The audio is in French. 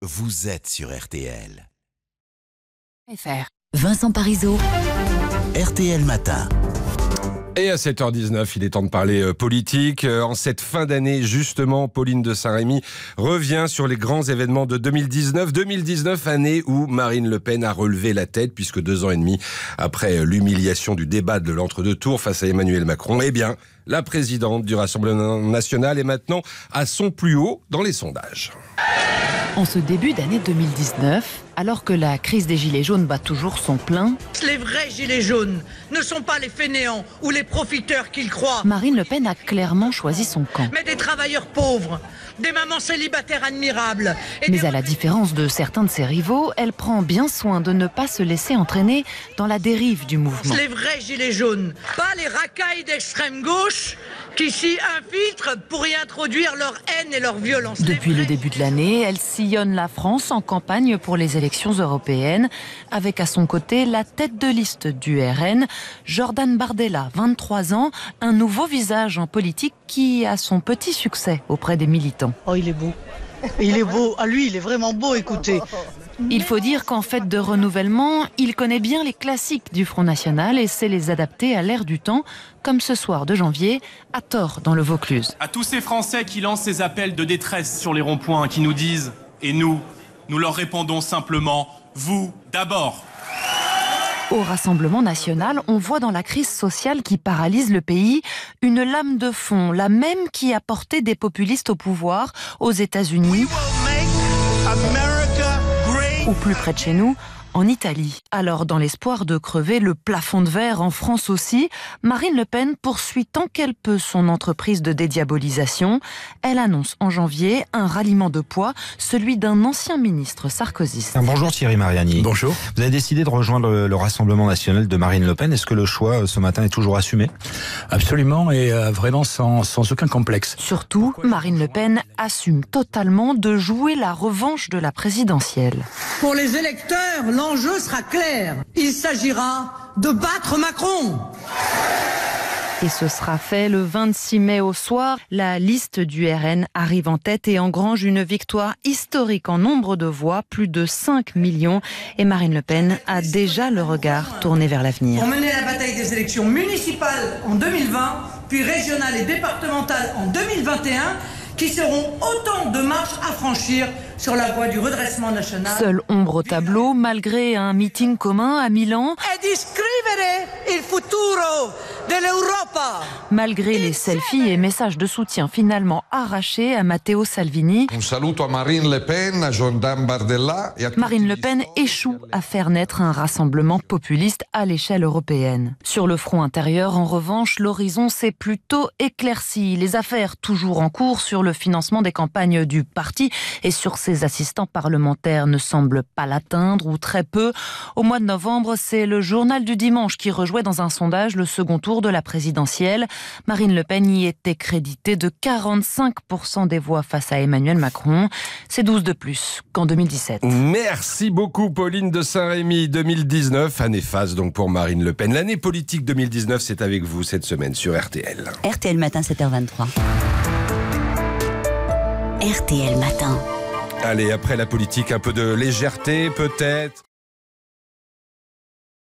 vous êtes sur RTL. Vincent Parisot. RTL Matin. Et à 7h19, il est temps de parler politique. En cette fin d'année, justement, Pauline de Saint-Rémy revient sur les grands événements de 2019. 2019, année où Marine Le Pen a relevé la tête, puisque 2 ans et demi après l'humiliation du débat de l'entre-deux tours face à Emmanuel Macron, eh bien, la présidente du Rassemblement national est maintenant à son plus haut dans les sondages. En ce début d'année 2019, alors que la crise des Gilets jaunes bat toujours son plein, les vrais Gilets jaunes ne sont pas les fainéants ou les profiteurs qu'ils croient, Marine Le Pen a clairement choisi son camp. mais des travailleurs pauvres, des mamans célibataires admirables. Mais à la différence de certains de ses rivaux, elle prend bien soin de ne pas se laisser entraîner dans la dérive du mouvement. Les vrais Gilets jaunes, pas les racailles d'extrême gauche qui s'y infiltrent pour y introduire leur haine et leur violence. Depuis le début de l'année, elle sillonne la France en campagne pour les élections européennes, avec à son côté la tête de liste du RN, Jordan Bardella, 23 ans, un nouveau visage en politique qui a son petit succès auprès des militants. Oh, il est beau. Il est beau. Ah, lui, il est vraiment beau, écoutez. Il faut dire qu'en fait de renouvellement, il connaît bien les classiques du Front National et sait les adapter à l'ère du temps, comme ce soir de janvier, à Thor dans le Vaucluse. À tous ces Français qui lancent ces appels de détresse sur les ronds-points, qui nous disent « et nous leur répondons simplement « vous d'abord ». Au Rassemblement national, on voit dans la crise sociale qui paralyse le pays une lame de fond, la même qui a porté des populistes au pouvoir aux États-Unis ou plus près de chez nous, en Italie. Alors, dans l'espoir de crever le plafond de verre en France aussi, Marine Le Pen poursuit tant qu'elle peut son entreprise de dédiabolisation. Elle annonce en janvier un ralliement de poids, celui d'un ancien ministre sarkozyste. Bonjour Thierry Mariani. Bonjour. Vous avez décidé de rejoindre le Rassemblement national de Marine Le Pen. Est-ce que le choix ce matin est toujours assumé ? Absolument, et vraiment sans aucun complexe. Surtout, Marine Le Pen assume totalement de jouer la revanche de la présidentielle. Pour les électeurs, l'enjeu sera clair. Il s'agira de battre Macron. Et ce sera fait le 26 mai au soir. La liste du RN arrive en tête et engrange une victoire historique en nombre de voix, plus de 5 millions. Et Marine Le Pen a déjà le regard tourné vers l'avenir. On menait la bataille des élections municipales en 2020, puis régionales et départementales en 2021, qui seront autant de marches à franchir sur la voie du redressement national. Seule ombre au tableau, malgré un meeting commun à Milan. Ed iscrivere il futuro dell'Europa. Malgré les selfies et messages de soutien finalement arrachés à Matteo Salvini, Un saluto a Marine Le Pen, a Jordan Bardella et à Marine Le Pen échoue à faire naître un rassemblement populiste à l'échelle européenne. Sur le front intérieur, en revanche, l'horizon s'est plutôt éclairci. Les affaires toujours en cours sur le financement des campagnes du parti et sur ses assistants parlementaires ne semblent pas l'atteindre ou très peu. Au mois de novembre, c'est le journal du dimanche qui rejouait dans un sondage le second tour de la présidentielle. Marine Le Pen y était créditée de 45% des voix face à Emmanuel Macron. C'est 12 de plus qu'en 2017. Merci beaucoup Pauline de Saint-Rémy. 2019, année phase donc pour Marine Le Pen. L'année politique 2019, c'est avec vous cette semaine sur RTL. RTL Matin, 7h23. RTL Matin. Allez, après la politique, un peu de légèreté peut-être.